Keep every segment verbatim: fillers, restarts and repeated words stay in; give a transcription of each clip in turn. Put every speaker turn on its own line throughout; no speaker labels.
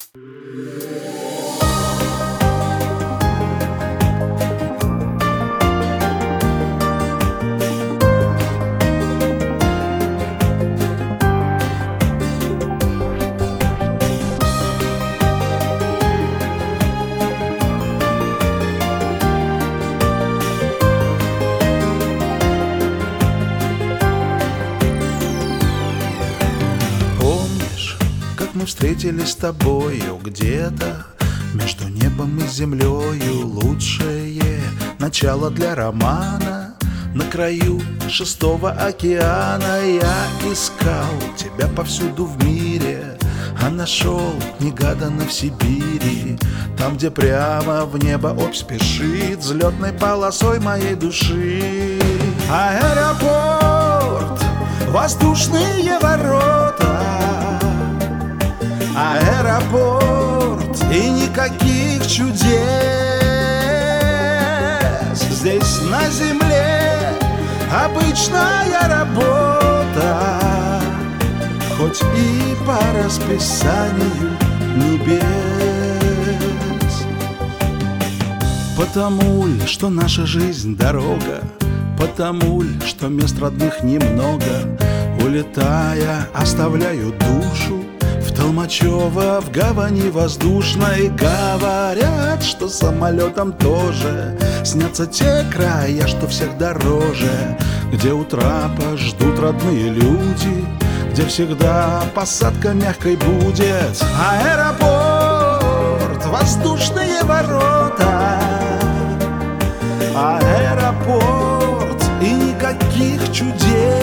Мы встретились с тобою где-то между небом и землею. Лучшее начало для романа на краю шестого океана. Я искал тебя повсюду в мире, а нашел негаданно в Сибири, там, где прямо в небо обь спешит взлетной полосой моей души. Аэропорт, воздушные ворота, аэропорт и никаких чудес. Здесь на земле обычная работа, хоть и по расписанию небес. Потому ли, что наша жизнь дорога, потому ли, что мест родных немного, улетая, оставляю душу в Толмачево, в гавани воздушной. Говорят, что самолетом тоже снятся те края, что всех дороже, где у трапа ждут родные люди, где всегда посадка мягкой будет. Аэропорт, воздушные ворота, аэропорт и никаких чудес.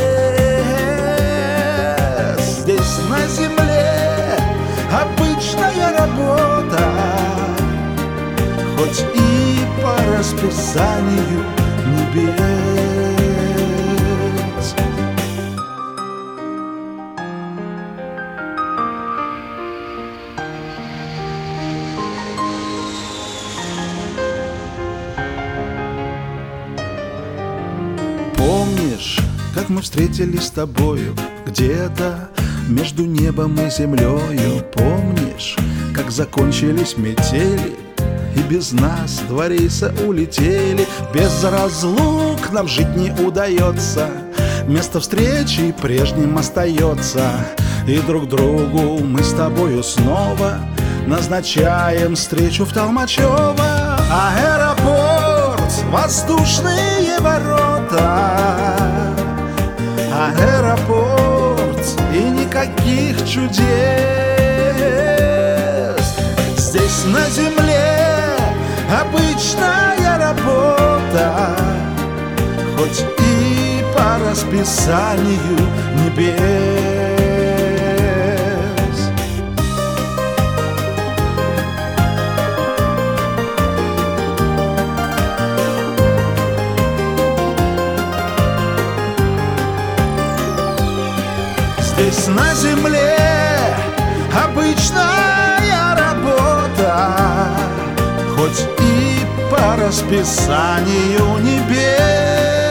Здесь на земле обычная работа, хоть и по расписанию небес. Помнишь, как мы встретились с тобою где-то между небом и землею? Помнишь, как закончились метели, и без нас два рейса улетели? Без разлук нам жить не удается, место встречи прежним остается, и друг другу мы с тобою снова назначаем встречу в Толмачево. Аэропорт, воздушные ворота, аэропорт и никаких чудес. Здесь на земле обычная работа, хоть и по расписанию небес. Здесь на земле обычная работа, хоть и по расписанию небес.